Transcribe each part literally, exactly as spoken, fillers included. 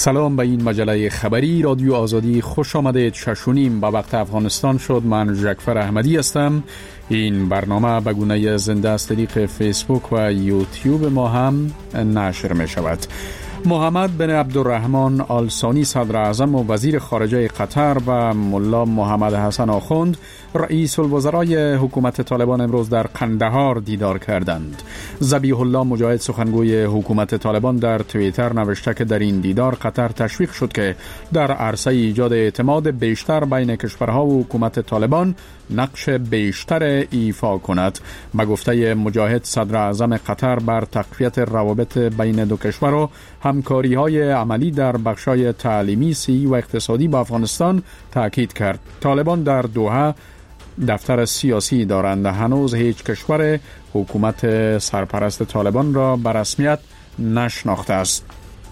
سلام به این مجله خبری رادیو آزادی، خوش آمدید. ششونیم به وقت افغانستان شد. من جعفر احمدی هستم. این برنامه به گونه زنده از طریق فیسبوک و یوتیوب ما هم نشر می شود. محمد بن عبدالرحمن آل ثانی صدر اعظم و وزیر خارجه قطر و ملا محمد حسن آخوند رئیس الوزرای حکومت طالبان امروز در قندهار دیدار کردند. ذبیح الله مجاهد سخنگوی حکومت طالبان در توییتر نوشته که در این دیدار قطر تشویق شد که در عرصه ایجاد اعتماد بیشتر بین کشورها و حکومت طالبان نقش بیشتر ایفا کند. به گفته مجاهد، صدر اعظم قطر بر تقویت روابط بین دو کشور و همکاری های عملی در بخشای تعلیمی، صحی و اقتصادی با افغانستان تاکید کرد. طالبان در دوحه دفتر سیاسی دارند. هنوز هیچ کشور حکومت سرپرست طالبان را به رسمیت نشناخته است.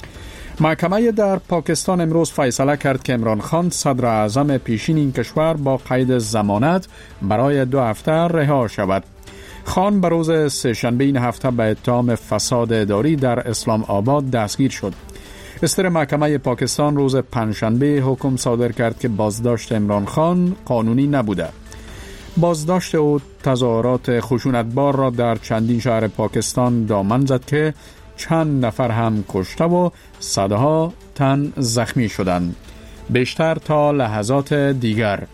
محکمه در پاکستان امروز فیصله کرد که عمران خان صدر اعظم پیشین این کشور با قید ضمانت برای دو هفته رها شود. خان به روز سه‌شنبه این هفته به اتهام فساد اداری در اسلام آباد دستگیر شد. استر محکمه پاکستان روز پنجشنبه حکم صادر کرد که بازداشت عمران خان قانونی نبوده. بازداشت او تظاهرات خشونتبار را در چندین شهر پاکستان دامن زد که چند نفر هم کشته و صدها تن زخمی شدند. بیشتر تا لحظات دیگر.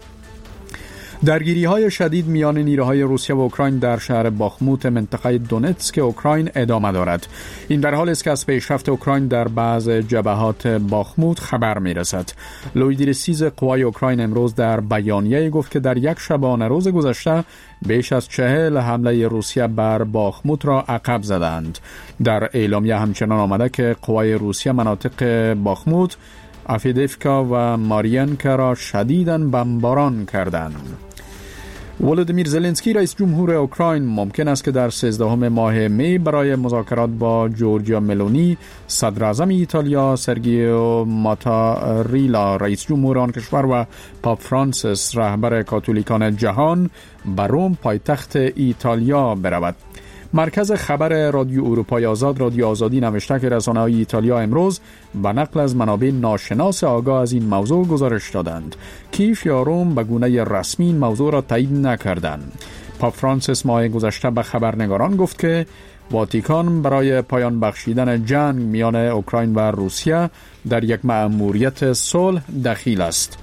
درگیری های شدید میان نیروهای روسیه و اوکراین در شهر باخموت منطقه دونتسک اوکراین ادامه دارد. این در حالی است که از پیشرفت اوکراین در بعض جبهات باخموت خبر می رسد. لویدیرسیز قوای اوکراین امروز در بیانیه گفت که در یک شبانه روز گذشته بیش از چهل حمله روسیه بر باخموت را عقب زدند. در اعلامیه همچنان آمده که قوای روسیه مناطق باخموت، افیدیفکا و مارینکا را شدیداً بمباران کردند. ولودیمیر زلنسکی رئیس جمهور اوکراین ممکن است که در سیزدهم ماه می برای مذاکرات با جورجیا ملونی، صدر اعظم ایتالیا سرگیو ماتاریلا رئیس جمهور آن کشور و پاپ فرانسیس رهبر کاتولیکان جهان به روم پایتخت ایتالیا برود. مرکز خبر رادیو اروپای آزاد رادیو آزادی نوشته که رسانه‌های ایتالیا امروز به نقل از منابع ناشناس آگاه از این موضوع گزارش دادند. کیف یا روم به گونه رسمی این موضوع را تایید نکردند. پاپ فرانسیس ماه گذشته به خبرنگاران گفت که واتیکان برای پایان بخشیدن جنگ میان اوکراین و روسیه در یک مأموریت صلح دخیل است.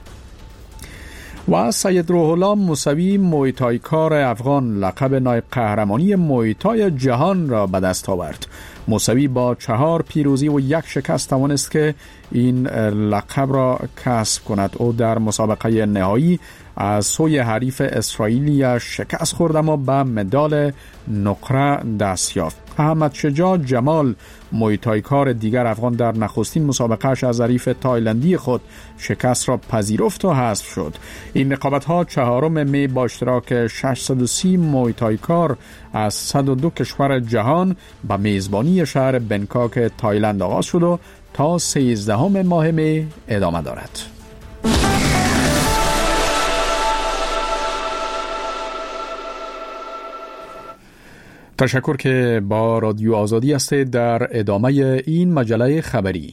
و سید روح الله موسوی مویتای کار افغان لقب نایب قهرمانی مویتای جهان را به دست آورد. موسوی با چهار پیروزی و یک شکست توانست که این لقب را کسب کند. او در مسابقه نهایی از سوی حریف اسرائیلی شکست خورد اما به مدال نقره دست یافت. احمد شجاع جمال مویتایکار دیگر افغان در نخستین مسابقهش از حریف تایلندی خود شکست را پذیرفت و حذف شد. این رقابت‌ها چهارم می با اشتراک ششصد و سی مویتایکار از صد و دو کشور جهان به میزبانی شهر بنکاک تایلند آغاز شد و تا سیزدهم ماه می ادامه دارد. تشکر که با رادیو آزادی هستید. در ادامه این مجله خبری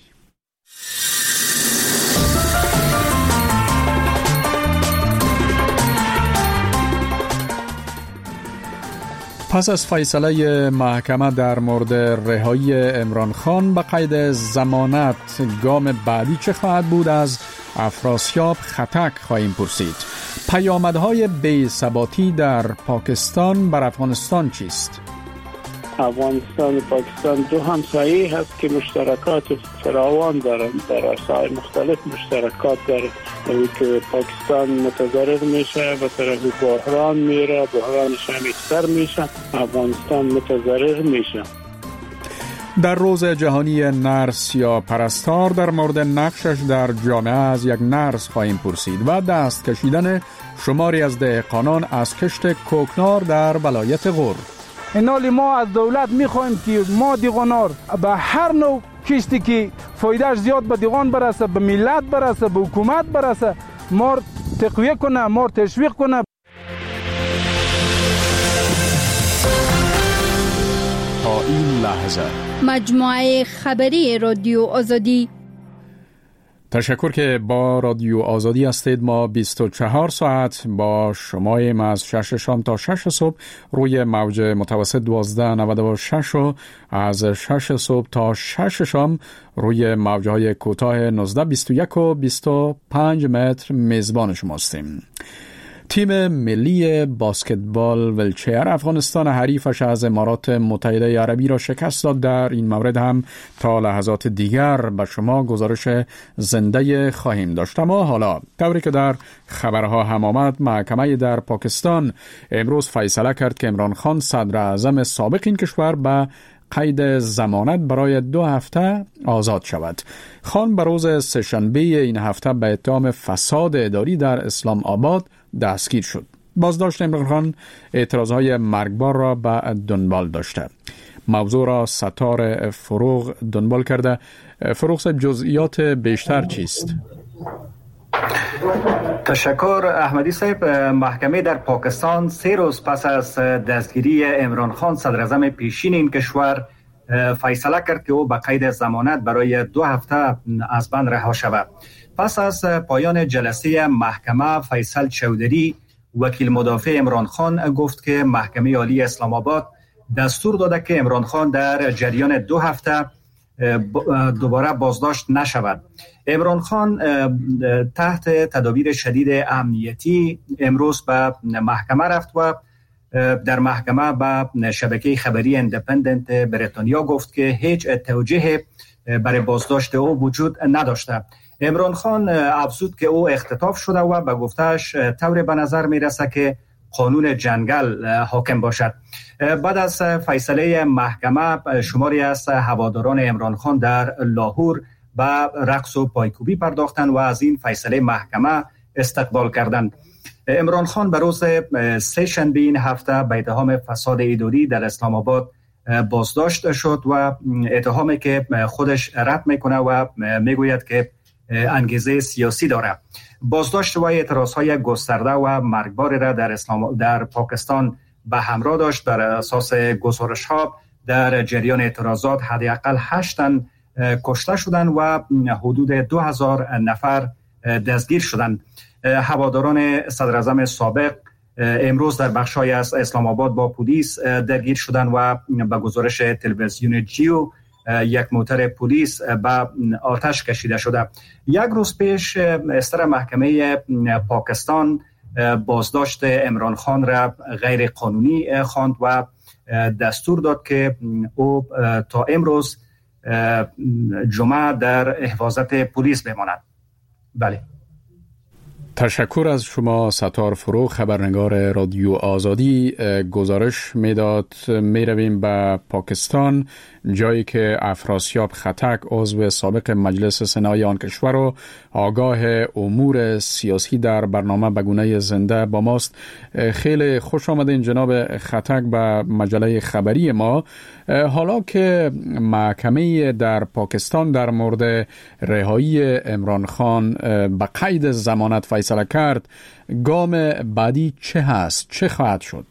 پس از فیصله محکمه در مورد رهایی عمران خان به قید ضمانت، گام بعدی چه خواهد بود؟ از افراسیاب خطک خواهیم پرسید. پیامدهای بی‌ثباتی در پاکستان بر افغانستان چیست؟ افغانستان و پاکستان دو همسایه هست که مشترکات فراوان دارند، در عرصه‌های مختلف مشترکات دارند. یعنی که پاکستان متضرر میشه، به طرف بحران میره، بحرانش هم بیشتر میشه، افغانستان متضرر میشه. در روز جهانی نرس یا پرستار در مورد نقشش در جامعه از یک نرس خواهیم پرسید و دست کشیدن شماری از دهقانان از کشت کوکنار در ولایت غور. اینالی ما از دولت میخوایم که ما دیغانار به هر نوع کشتی که فایدهش زیاد به دیغان برسه، به ملت برسه، به حکومت برسه، ما تقویه کنه، ما تشویق کنه. تا این لحظه مجموعه خبری رادیو آزادی. تشکر که با رادیو آزادی هستید. ما بیست و چهار ساعت با شماییم از شش شام تا شش صبح روی موج متوسط دوازده نود و شش و از شش صبح تا شش شام روی موجهای کوتاه نوزده بیست و یک و بیست و پنج متر میزبان شما هستیم. تیم ملی باسکتبال ویلچر افغانستان حریفش از امارات متحده عربی را شکست داد. در این مورد هم تا لحظات دیگر به شما گزارش زنده خواهیم داشت. اما حالا طوری که در خبرها هم آمد، محکمه در پاکستان امروز فیصله کرد که عمران خان صدر اعظم سابق این کشور به قید ضمانت برای دو هفته آزاد شود. خان به روز سه‌شنبه این هفته به اتهام فساد اداری در اسلام آباد دستگیر شد. بازداشت عمران خان اعتراضهای مرگبار را به دنبال داشته. موضوع را ستار فروغ دنبال کرده. فروغ صاحب، جزئیات بیشتر چیست؟ تشکر احمدی صاحب. محکمه در پاکستان سه روز پس از دستگیری عمران خان صدر اعظم پیشین این کشور فیصله کرد که او به قید ضمانت برای دو هفته از بند رها شود. پس از پایان جلسه محکمه، فیصل چودری وکیل مدافع عمران خان گفت که محکمه عالی اسلام آباد دستور داده که عمران خان در جریان دو هفته دوباره بازداشت نشود. عمران خان تحت تدابیر شدید امنیتی امروز به محکمه رفت و در محکمه به شبکه خبری اندپندنت بریتانیا گفت که هیچ توجیه برای بازداشت او وجود نداشته. عمران خان افزود که او اختطاف شده و به گفتهش طور به نظر میرسه که قانون جنگل حاکم باشد. بعد از فیصله محکمه شماری از هواداران عمران خان در لاهور به رقص و پایکوبی پرداختند و از این فیصله محکمه استقبال کردند. عمران خان به روز سه شنبه این هفته به اتهام فساد اداری در اسلام آباد بازداشت شد و اتهامی که خودش رد میکنه و میگوید که انگیزه سیاسی داره. بازداشت و اعتراضهای گسترده و مرگبار را در اسلام در پاکستان به همراه داشت. بر اساس گزارش ها در جریان اعتراضات حداقل هشت تن کشته شدند و حدود دو هزار نفر دستگیر شدند. هواداران صدر اعظم سابق امروز در بخش‌های از اسلام آباد با پلیس درگیر شدند و به گزارش تلویزیون جیو یک موتر پلیس به آتش کشیده شده. یک روز پیش استر محکمه پاکستان بازداشت عمران خان را غیر قانونی خواند و دستور داد که او تا امروز جمعه در حفاظت پلیس بماند. بله. تشکر از شما ستار فروغ، خبرنگار رادیو آزادی. گزارش میداد میرویم به پاکستان، جایی که افراسیاب خطک عضو سابق مجلس سنای آن کشور و آگاه امور سیاسی در برنامه بگونه زنده با ماست. خیلی خوش آمدین جناب خطک به مجله خبری ما. حالا که محکمه در پاکستان در مورد رهایی عمران خان به قید ضمانت فیصله کرد، گام بعدی چه هست؟ چه خواهد شد؟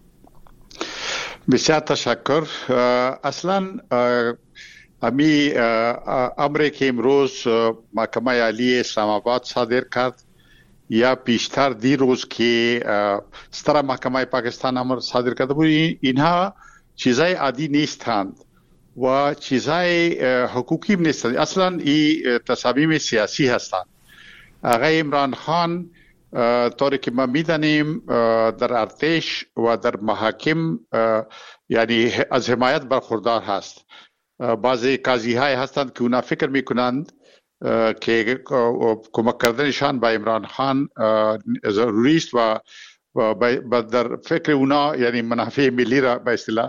بسیار تشکر. اصلا امی امری که امروز محکمه عالی اسلام آباد صادر کرد یا پیشتر دیروز که ستره محکمه پاکستان امر صادر کرده بود، اینها چیزای عادی نیستند و چیزای حقوقی نیستند. اصلا این تصامیم سیاسی هستند. آقای عمران خان طوری که ما میدانیم در ارتش و در محاکم یعنی از حمایت برخوردار هست. بعضی قاضی های هستند که اونا فکر میکنند که کمک کردنشان به عمران خان ضروری است و در فکر اونا یعنی منافع ملی را به اصطلاح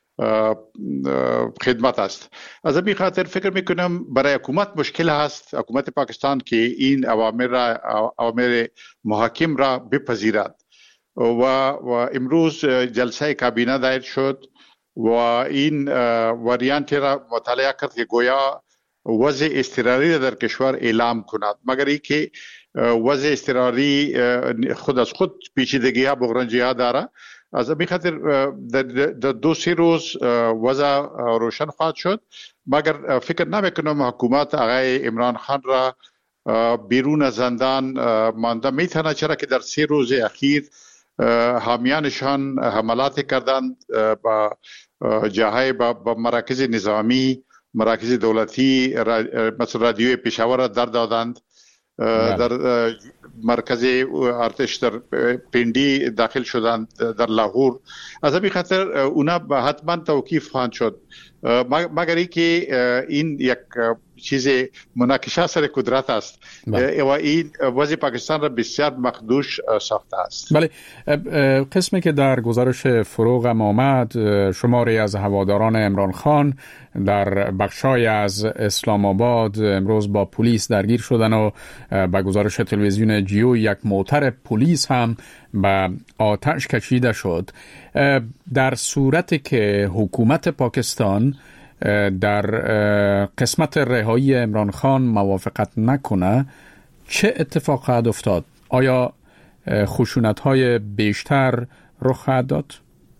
خدمت است. از این خاطر فکر میکنم برای حکومت مشکل هست، حکومت پاکستان که این اوامر را اوامر محاکم را بپذیرد و و امروز جلسه کابینه دایر شد و این واریانت را مطالعه کرد که گویا وضع اضطراری در کشور اعلام کند، مگر اینکه وضع اضطراری خود از خود پیچیدگی ها بحرانجی ها داره. از این خاطر در دو سه روز وضع روشن خواهد شد، مگر فکر نمیکنم حکومت آقای عمران خان را بیرون از زندان مانده میتونه، چرا که در سه روز اخیر حامیانشان حملات کردند با جاهای با مراکز نظامی، مراکز دولتی، مثل رادیوی پشاور را در دادند، در مرکز ارتش در پنڈی داخل شدند در لاهور. از همین خاطر اونا حتما توقیف خواهند شد، مگر اینکه این یک چیز مناقشه سر قدرت است و این وضع پاکستان را بسیار مخدوش ساخته است. بله، قسمی که در گزارش فروغ آمد، شماری از هواداران عمران خان در بخشای از اسلام آباد امروز با پلیس درگیر شدن و با گزارش تلویزیون جیو یک موتر پلیس هم به آتش کشیده شد. در صورتی که حکومت پاکستان در قسمت رهایی عمران خان موافقت نکنه، چه اتفاق خواهد افتاد؟ آیا خشونت‌های بیشتر رخ خواهد داد؟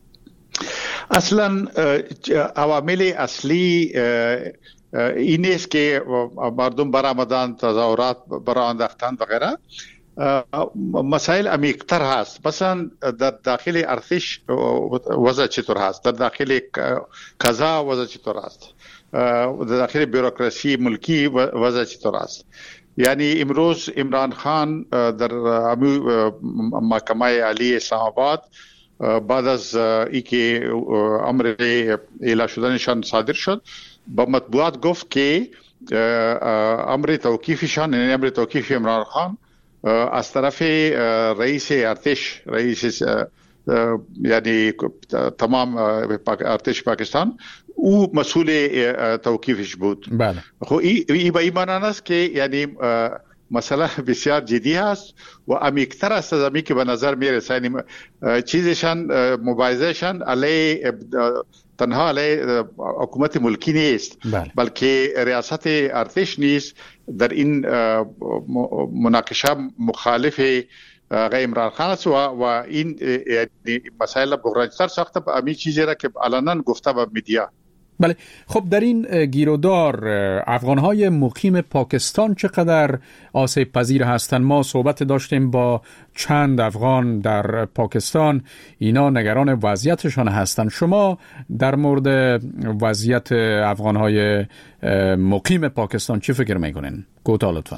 اصلا عوامل اصلی این است که مردم برآمدند، تظاهرات برآ انداختند و غیره. مسائل عمیق‌تر هست. مثلا در داخل ارتش وضع چطور هست، در داخل قضا وضع چطور هست، در داخل بوروکراسی ملکی وضع چطور است. یعنی امروز عمران خان در محکمه عالی اسلام آباد بعد از اینکه امر اعلام شدنشان صادر شد، با مطبوعات گفت که امر توقیفشان، یعنی امر توقیف عمران خان از طرف رئیس ارتش، رئیس یعنی تمام ارتش پاکستان، او مسئول توقیفش بود. بله. خب این به این معنی است که یعنی مسئله بسیار جدی است و عمیق‌تر است از همی که به نظر میرسه. یعنی چیزشان، مبارزهشان علیه تنها علیه حکومت ملکی نیست، بله. بلکه ریاست ارتش نیست در این مناقشه مخالف آقای عمران خان است و این مسائل بحران‌تر ساخته به همین چیزی را که علنا گفته به میدیا. بله. خب در این گیرودار افغان‌های مقیم پاکستان چقدر آسیب پذیر هستند؟ ما صحبت داشتیم با چند افغان در پاکستان، اینا نگران وضعیتشان هستند. شما در مورد وضعیت افغان‌های مقیم پاکستان چی فکر می‌کنین؟ کوتاه لطفاً.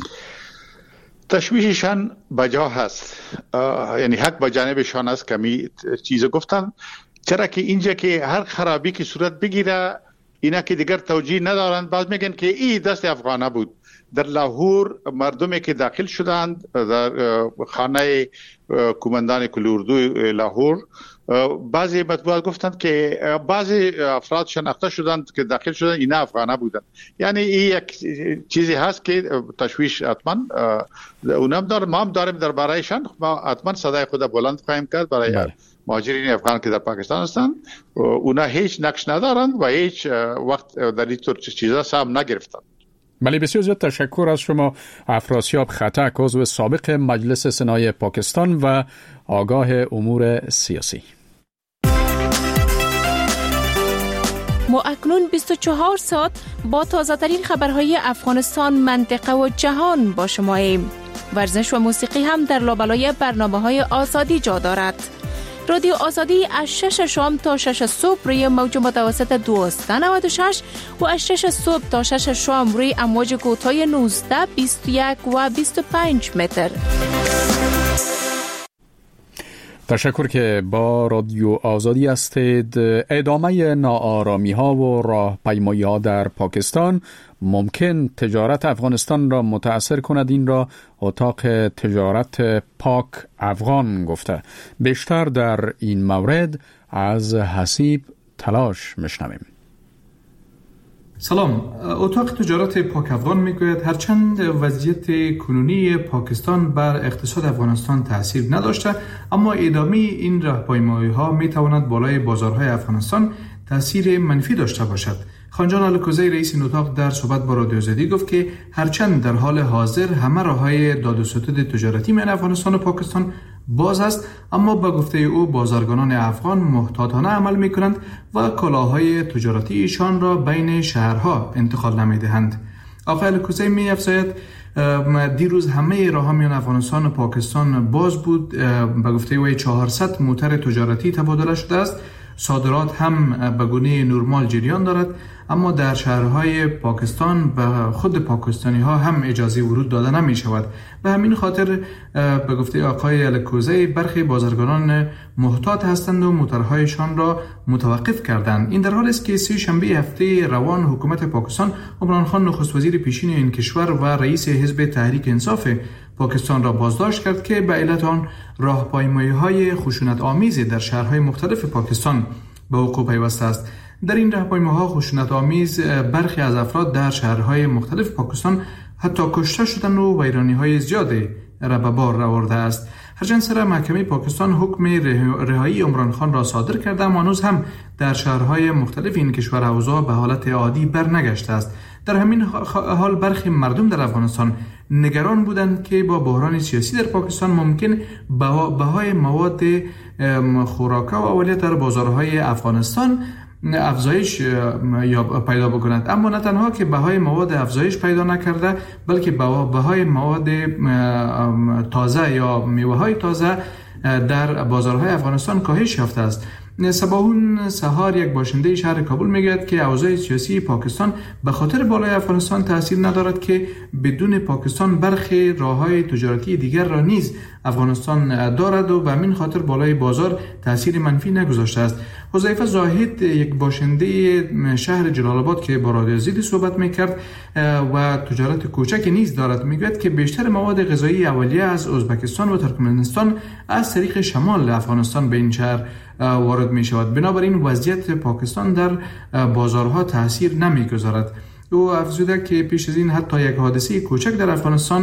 تشویششان بجا هست، یعنی حق به جانبشان است که می چیز گفتن، چرا که اینجا که هر خرابی که صورت بگیره اینا که دیگر توجیه ندارند، بعد میگن که این دست افغانه بود. در لاهور مردمی که داخل شدند در خانه کماندان کل اردو لاهور، بعضی مطبوعات گفتند که بعضی افراد شناخته شدند که داخل شدند اینا افغانه بودند. یعنی این یک چیزی هست که تشویش حتما اونم دارم، ما هم داریم در برایشان، ما حتما صدای خود بلند خواهیم کرد برای بله. مهاجرین افغان که در پاکستان هستند. اونا هیچ نقش ندارند و هیچ وقت در این طور چیزا سهم نگرفتند. بله، بسیار زیاد تشکر از شما افراسیاب خطک، عضو سابق مجلس سنای پاکستان و آگاه امور سیاسی. ما اکنون بیست و چهار ساعت با تازه ترین خبرهای افغانستان، منطقه و جهان با شماییم. ورزش و موسیقی هم در لابلای برنامه‌های آزادی جا دارد. رادیو آزادی از شش شام تا شش صبح روی موج متوسط دویست و نود و شش و از شش صبح تا شش شام روی امواج کوتاه نوزده، بیست و یک و بیست و پنج متر. تشکر که با رادیو آزادی هستید. ادامه ناآرامی ها و راهپیمایی ها در پاکستان ممکن تجارت افغانستان را متاثر کند. این را اتاق تجارت پاک افغان گفته. بیشتر در این مورد از حسیب تلاش میشنویم. سلام. اتاق تجارت پاک افغان میگوید هرچند وضعیت کنونی پاکستان بر اقتصاد افغانستان تأثیر نداشته، اما ادامه این راهپیمایی ها میتواند بالای بازارهای افغانستان تأثیر منفی داشته باشد. خانجان الکوزی رئیس این اتاق در صحبت با رادیو آزادی گفت که هرچند در حال حاضر همه راههای داد و ستد تجارتی میان افغانستان و پاکستان باز است، اما با گفته او بازرگانان افغان محتاطانه عمل میکنند و کالاهای تجارتی ایشان را بین شهرها انتقال نمیدهند. آقای الکوزی می افزاید دیروز همه راه ها میان افغانستان و پاکستان باز بود. به گفته وی چهارصد موتر تجارتی تبادله شده است. صادرات هم به گونه نرمال جریان دارد، اما در شهرهای پاکستان به خود پاکستانی ها هم اجازه ورود داده نمی شود. به همین خاطر به گفته آقای الکوزی برخی بازرگانان محتاط هستند و موترهایشان را متوقف کردند. این در حالی است که سه شنبه هفته روان حکومت پاکستان عمران خان نخست وزیر پیشین این کشور و رئیس حزب تحریک انصاف پاکستان را بازداشت کرد که به علت آن راهپیمایی‌های خشونت آمیز در شهرهای مختلف پاکستان به وقوع پیوسته است. در این راهپیمایی‌ها خشونت آمیز برخی از افراد در شهرهای مختلف پاکستان حتی کشته شدند و ویرانی‌های زیادی را به بار آورده است. هرچند سر محکمه پاکستان حکم رهایی عمران خان را صادر کرده، اما هنوز هم در شهرهای مختلف این کشور اوضاع به حالت عادی برنگشته است. در همین حال برخی مردم در افغانستان نگران بودند که با بحران سیاسی در پاکستان ممکن بهای مواد خوراک و اولیه در بازارهای افغانستان افزایش یا پیدا بکند. اما نه تنها که بهای مواد افزایش پیدا نکرده، بلکه بهای مواد تازه یا میوه‌های تازه در بازارهای افغانستان کاهش یافته است. صباحون سهار یک باشنده شهر کابل میگوید که اوضاع سیاسی پاکستان به خاطر بالای افغانستان تاثیر ندارد که بدون پاکستان برخی راههای تجارتی دیگر را نیز افغانستان دارد و به همین خاطر بالای بازار تاثیر منفی نگذاشته است. حذیفه زاهد یک باشنده شهر جلال آباد که با رادیو زید صحبت میکرد و تجارت کوچک نیز دارد میگوید که بیشتر مواد غذایی اولیه از ازبکستان و ترکمنستان از طریق شمال افغانستان به این شهر وارد می شود. بنابراین وضعیت پاکستان در بازارها تاثیر نمی گذارد. او افزوده که پیش از این حتی یک حادثه کوچک در افغانستان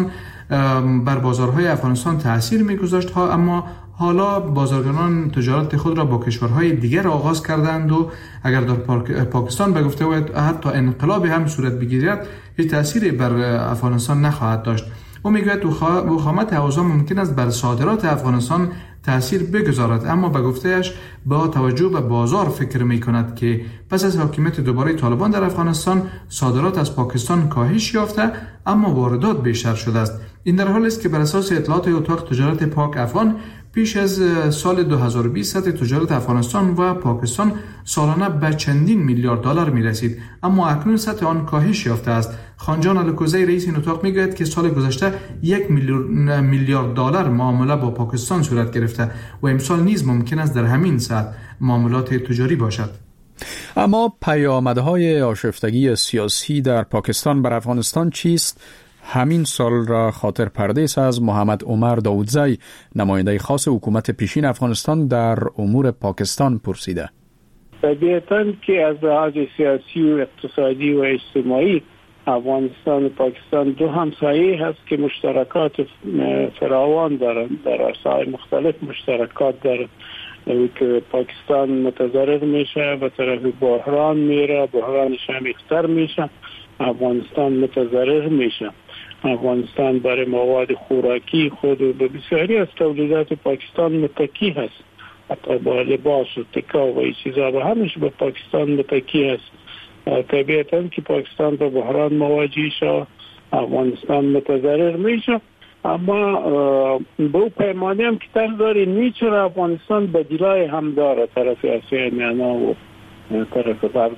بر بازارهای افغانستان تاثیر می گذاشت ها، اما حالا بازرگانان تجارت خود را با کشورهای دیگر آغاز کردند و اگر در پاکستان به گفته باید حتی انقلاب هم صورت بگیرد هیچ تأثیری بر افغانستان نخواهد داشت. او میگوید وخامت اوضاع ممکن است بر صادرات افغانستان تأثیر بگذارد، اما به گفتهش با توجه به بازار فکر می کند که پس از حاکمیت دوباره طالبان در افغانستان صادرات از پاکستان کاهش یافته اما واردات بیشتر شده است. این در حالی است که بر اساس اطلاعات اتاق تجارت پاک افغان پیش از سال دو هزار و بیست سطح تجارت افغانستان و پاکستان سالانه به چندین میلیارد دلار می رسید، اما اکنون سطح آن کاهش یافته است. خانجان الکوزی رئیس این اتاق می گوید که سال گذشته یک میلیارد دلار معامله با پاکستان صورت گرفته و امسال نیز ممکن است در همین سطح معاملات تجاری باشد. اما پیامدهای آشفتگی سیاسی در پاکستان بر افغانستان چیست؟ همین سال را خاطر پردیس از محمد عمر داودزی، نماینده خاص حکومت پیشین افغانستان در امور پاکستان پرسیده. طبیعتاً که از لحاظ سیاسی و اقتصادی و اجتماعی افغانستان و پاکستان دو همسایه هست که مشترکات فراوان دارند، در عرصه‌های مختلف مشترکات دارند که پاکستان متضرر میشه، به طرف بحران میره، بحرانش عمیق‌تر میشه، افغانستان متضرر میشه. افغانستان برای مواد خوراکی خود و به بسیاری از تولیدات پاکستان متکی هست، حتی با لباس و تکا و این چیزا به همش به پاکستان متکی هست. طبیعتاً که پاکستان به بحران مواجه شه، افغانستان متضرر میشه، اما به پیمانی هم که طرف داره نیچه افغانستان بدیلای هم داره، طرف آسیای میانه و طرف غرب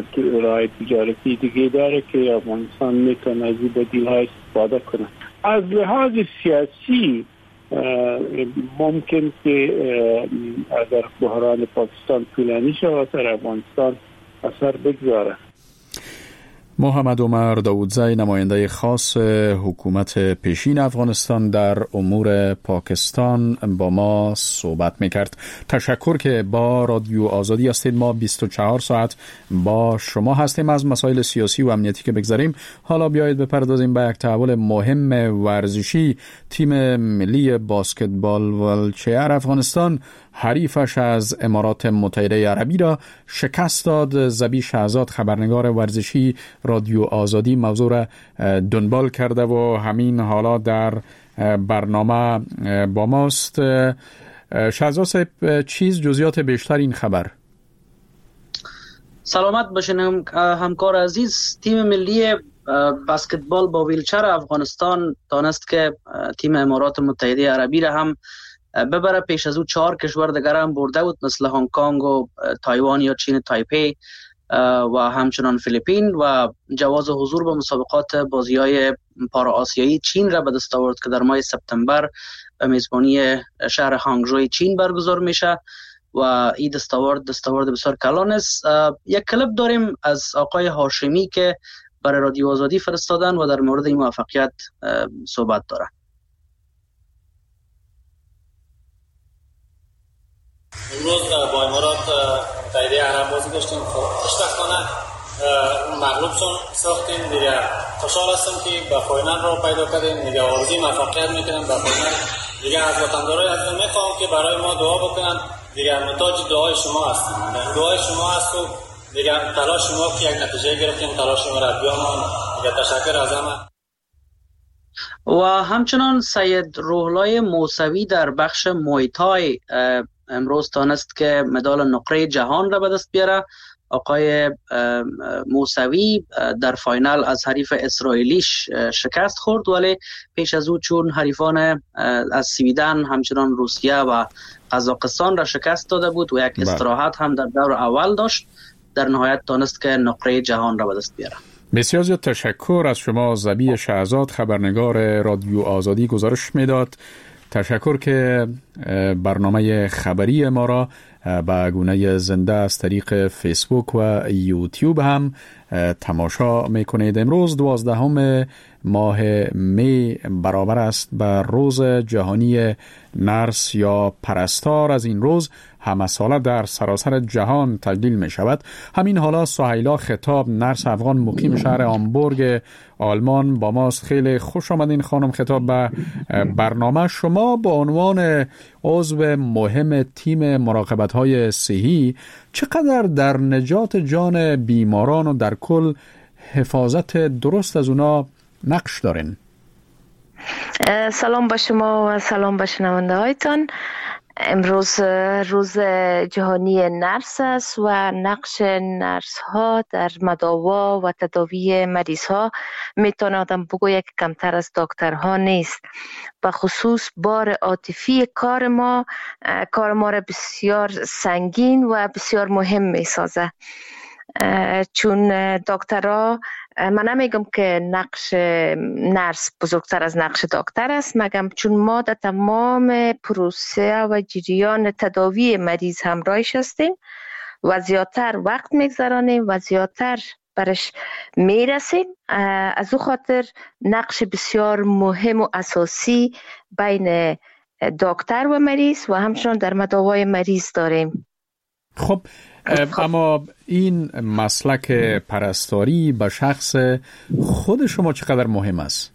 راه تجارتی دیگه داره که افغانستان میتونه از این بدیل‌ها استفاده کنه. از لحاظ سیاسی ممکن که اگر بحران پاکستان طولانی شود در افغانستان اثر بگذاره. محمد عمر داودزی، نماینده خاص حکومت پیشین افغانستان در امور پاکستان، با ما صحبت میکرد. تشکر که با رادیو آزادی هستید. ما بیست و چهار ساعت با شما هستیم. از مسائل سیاسی و امنیتی که بگذاریم، حالا بیایید بپردازیم به یک تحول مهم ورزشی. تیم ملی باسکتبال ولچر افغانستان حریفش از امارات متحده عربی را شکست داد. زبی شهزاد، خبرنگار ورزشی رادیو آزادی، موضوع را دنبال کرده و همین حالا در برنامه با ماست. شهزاد صاحب، چیز جزئیات بیشتر این خبر؟ سلامت باشین همکار عزیز. تیم ملی بسکتبال با ویلچر افغانستان تانست که تیم امارات متحده عربی را هم ببره. پیش از او چهار کشور دیگر هم برده بود مثل هنگ کنگ و تایوان یا چین تایپی و همچنان فیلیپین و جواز حضور به مسابقات بازی‌های پارا آسیایی چین را به دست آورد که در ماه سپتامبر به میزبانی شهر هانگژو چین برگزار میشه و این دستاورد دستاورد بسیار کلان است. یک کلیپ داریم از آقای هاشمی که برای رادیو آزادی فرستادن و در مورد این موفقیت صحبت داره. امروز با امارات متحده عرب بازی داشتیم، خوشبختانه مغلوب ساختیم دیگه. خوشحال هستم که به فاینال رو پیدا کردیم دیگه. آرزوی موفقیت میکنم به فاینال دیگه. از وطندارای عزیزم میخوام که برای ما دعا بکنن دیگه. محتاج دعای شما هستیم، دعای شما هست و دیگه تلاش شما که یک نتیجه گرفتیم، تلاش شما را بیامون دیگه. تشکر از همه. و همچنان سید روحلای موسوی در بخش مویتای امروز تانست که مدال نقره جهان را به دست بیاره. آقای موسوی در فاینال از حریف اسرائیلیش شکست خورد، ولی پیش از او چون حریفان از سویدن همچنان روسیه و قزاقستان را شکست داده بود و یک استراحت هم در دور اول داشت، در نهایت تانست که نقره جهان را به دست بیاره. بسیار زیاد تشکر از شما. زبی شهزاد خبرنگار رادیو آزادی گزارش میداد. تشکر که برنامه خبری ما را به گونه زنده از طریق فیسبوک و یوتیوب هم تماشا میکنید. امروز دوازدهم ماه می برابر است به روز جهانی نرس یا پرستار. از این روز همه ساله در سراسر جهان تجلیل می شود. همین حالا سهیلا خطاب، نرس افغان مقیم شهر هامبورگ آلمان با ماست. خیلی خوش آمدین خانم خطاب به برنامه. شما با عنوان عضو مهم تیم مراقبت های صحی چقدر در نجات جان بیماران و در کل حفاظت درست از اونا نقش دارین؟ سلام با شما و سلام به شنونده هایتان. امروز روز جهانی نرس است و نقش نرس ها در مداوا و تداوی مریض ها میتونه آدم بگوید که کمتر از دکترها نیست. به خصوص بار عاطفی کار ما کار ما را بسیار سنگین و بسیار مهم میسازه، چون دکترها، من نمیگم که نقش نرس بزرگتر از نقش دکتر است، مگم چون ما در تمام پروسه و جریان تداوی مریض همراهش هستیم و زیادتر وقت میگذرانیم و زیادتر برش میرسیم. از او خاطر نقش بسیار مهم و اساسی بین دکتر و مریض و همچنان در مداوای مریض داریم. خب اما این مسلک پرستاری به شخص خود شما چقدر مهم است؟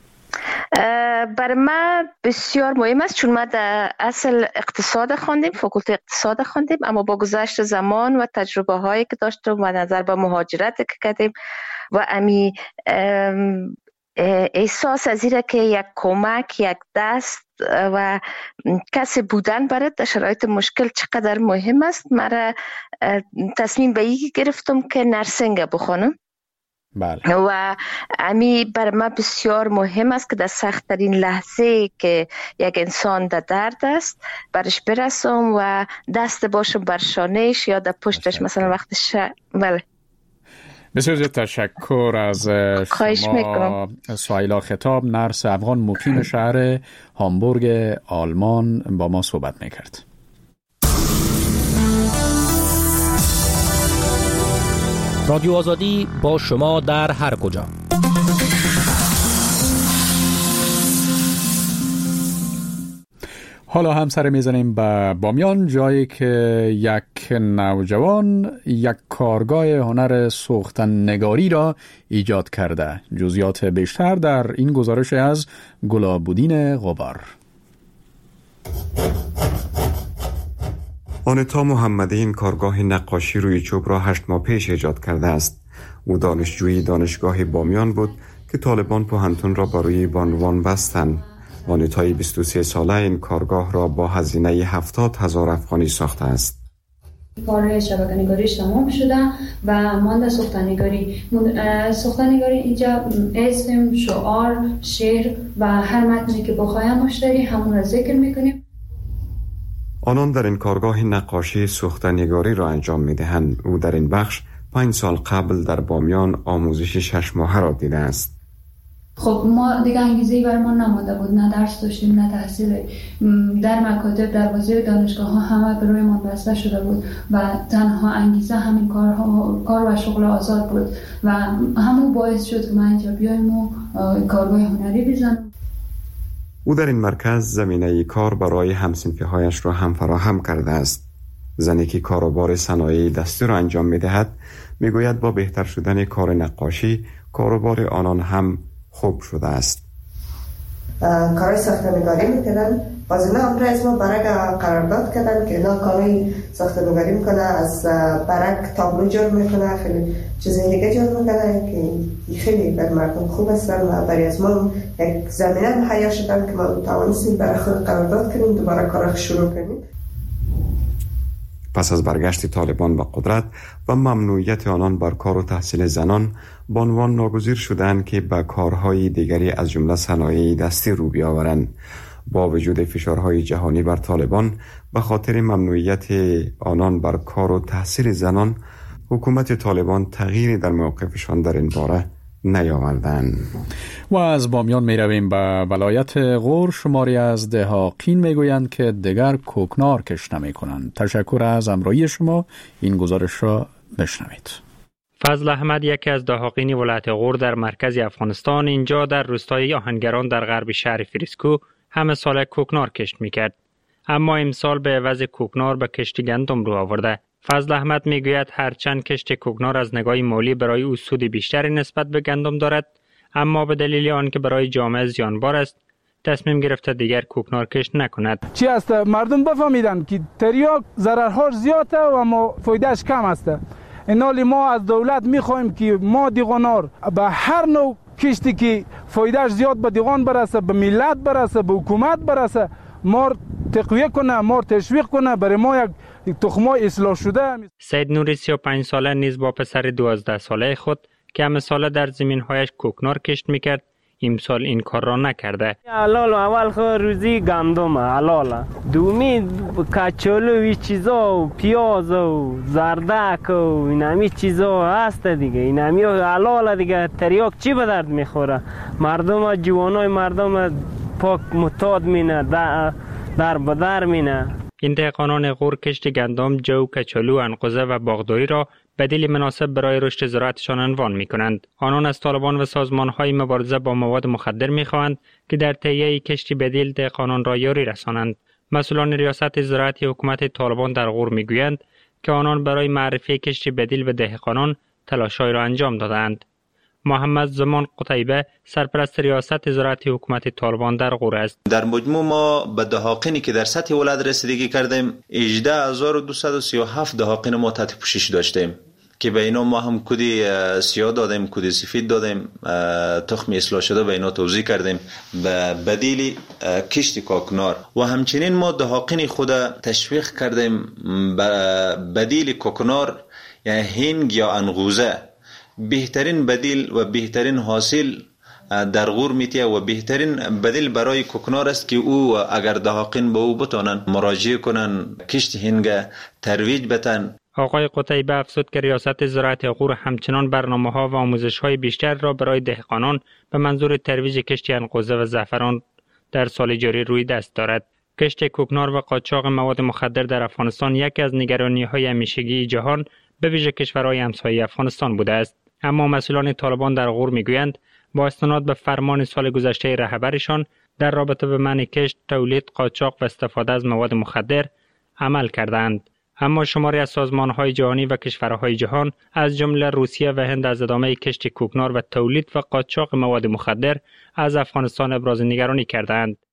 برای من بسیار مهم است، چون ما در اصل اقتصاد خواندیم، فاکولته اقتصاد خواندیم، اما با گذشت زمان و تجربه هایی که داشتیم و نظر به مهاجرت که کردیم و امی احساس از اینه که یک کمک، یک دست و کسی بودن برای در شرایط مشکل چقدر مهم است، مرا تصمیم به این گرفتم که نرسینگ بخونم. بله. و امی برای من بسیار مهم است که در سخت ترین لحظه که یک انسان در درد است برش برسم و دست باشم بر شانهش یا در پشتش، مثلا وقتش. بله. بسیار زیاد تشکر از شما سهیلا خطاب، نرس افغان مقیم شهر هامبورگ آلمان با ما صحبت میکرد. رادیو آزادی با شما در هر کجا. حالا هم سر میزنیم به بامیان، جایی که یک نوجوان یک کارگاه هنر سوختن نگاری را ایجاد کرده. جزئیات بیشتر در این گزارش از گلابودین غبار. آنتا محمدی این کارگاه نقاشی روی چوب را هشت ماه پیش ایجاد کرده است. او دانشجوی دانشگاه بامیان بود که طالبان پوهنتون را بر روی بانوان بستند. آنتای بیست و سه ساله این کارگاه را با هزینه هفتاد هزار افغانی ساخته است. کار شبکه‌نگاریش تمام شده و مانده سوختنگاری. سوختنگاری اینجا اسم، شعار، شعر و هر متنی که بخوایم مشتری همون را ذکر میکنیم. آنان در این کارگاه نقاشی سوختنگاری را انجام میدهند. او در این بخش پنج سال قبل در بامیان آموزش شش ماهه را دیده است. خب ما دیگه انگیزه‌ای بر ما نمانده بود، نه درس داشتیم نه تحصیل. در مکاتب، دروازه دانشگاه ها همه به روی ما بسته شده بود و تنها انگیزه همین کارها، کار و شغل آزاد بود و همون باعث شد که من اینجا بیایم و کارگاه هنری بزنم. او در این مرکز زمینه کار برای همصنفی هایش را هم فراهم کرده است. زنی که کاروبار صنایع دستی را انجام می‌دهد میگوید با بهتر شدن کار نقاشی کاروبار آنان هم خوب شده است. کارهای ساختمان‌نگاری میکنن، باز اینا امر از ما برک قرارداد کردن که اینا کارهای ساختمان‌نگاری میکنه، از برک تابلو جور میکنه، خیلی چیزای دیگه جور میکنه که خیلی بر مردم خوب هستن و برای از ما یک زمینه مهیا شدن که ما توانستیم برای خود قرارداد کنیم، دوباره کار شروع کنیم. پس از برگشت طالبان به قدرت و ممنوعیت آنان بر کار و تحصیل زنان، بانوان ناگزیر شدند که به کارهای دیگری از جمله صنایع دستی رو بیاورند. با وجود فشارهای جهانی بر طالبان به خاطر ممنوعیت آنان بر کار و تحصیل زنان، حکومت طالبان تغییری در موقفشان در این باره نیاوردند. و از بامیان می رویم به ولایت غور. شماری از دهاقین می گویند که دیگر کوکنار کشت نمی کنند. تشکر از همراهی شما. این گزارش را بشنوید. فضل احمد یکی از دهاقین ولایت غور در مرکز افغانستان، اینجا در روستای آهنگران در غرب شهر فریسکو همه سال کوکنار کشت می کرد. اما امسال به عوض کوکنار به کشت گندم رو آورده. فضل احمد می گوید هرچند کشت کوکنار از نگاه مالی برای او سود بیشتری نسبت به گندم دارد، اما به دلیل آن که برای جامعه زیانبار است تصمیم گرفته دیگر کوکنار کشت نکند. چی است؟ مردم بفهمیدن که تریاک ضررهاش زیاده و اما فایدهش کم است. اینالی ما از دولت میخوایم که ما دیغانار به هر نوع کشتی که فایدهش زیاد به دیغان برسه، به ملت برسه، به حکومت برسه، ما تقویه کنه، ما تشویق کنه، برای ما یک تخمای اصلاح شده. سید نوری سی و پنج ساله نیز با پسر دوازده ساله خود که همه ساله در زمین‌هایش کوکنار کشت میکرد، امسال این کار را نکرده. حلال اول خو روزی گندم حلاله، دومی کچالو و چیزا و پیاز و زردک و اینمی چیزا هست دیگه. اینمی حلاله دیگه. تریاک چی به درد میخوره؟ مردم جوانای مردم پاک متاد مینه، در, در بدر مینه. این دهقانان غور کشت گندم، جو، کچالو، انقوزه و باغداری را بدیل مناسب برای رشد زراعتشان عنوان می کنند. آنان از طالبان و سازمان‌های مبارزه با مواد مخدر می خواهند که در تهیه کشتی بدیل دهقانان را یاری رسانند. مسئولان ریاست زراعتی حکومت طالبان در غور می گویند که آنان برای معرفی کشتی بدیل به دهقانان تلاش‌هایی را انجام دادند. محمد زمان قتیبه سرپرست ریاست زراعتی حکومت طالبان در غور است. در مجموع ما به دهاقینی که در سطح ولایت رسیدگی کردیم هجده هزار و دویست و سی و هفت دهاقین ما تحت پوشش داشتیم که به اینا ما هم کدی سیاه دادیم، کدی سفید دادیم، تخم اصلاح شده به اینا توزیع کردیم به بدیل کشت کوکنار و همچنین ما دهاقین خود تشویق کردیم به بدیل کوکنار، یعنی هنگ یا انقوزه. بهترین بدیل و بهترین حاصل در غور میتیه و بهترین بدیل برای کوکنار است که او اگر دهاقین به او بتانن مراجعه کنن، کشت هنگ ترویج بتن. آقای قتیبه افزود که ریاست زراعت غور همچنان برنامه‌ها و آموزش‌های بیشتر را برای دهقانان به منظور ترویج کشت انقوزه و زعفران در سال جاری روی دست دارد. کشت کوکنار و قاچاق مواد مخدر در افغانستان یکی از نگرانی‌های همیشگی جهان به ویژه کشورهای همسایه افغانستان بوده است. اما مسئولان طالبان در غور میگویند با استناد به فرمان سال گذشته رهبرشان در رابطه به منع کشت، تولید، قاچاق و استفاده از مواد مخدر عمل کردند. اما شماری از سازمان‌های جهانی و کشورهای جهان از جمله روسیه و هند از ادامه کشت کوکنار و تولید و قاچاق مواد مخدر از افغانستان ابراز نگرانی کردند.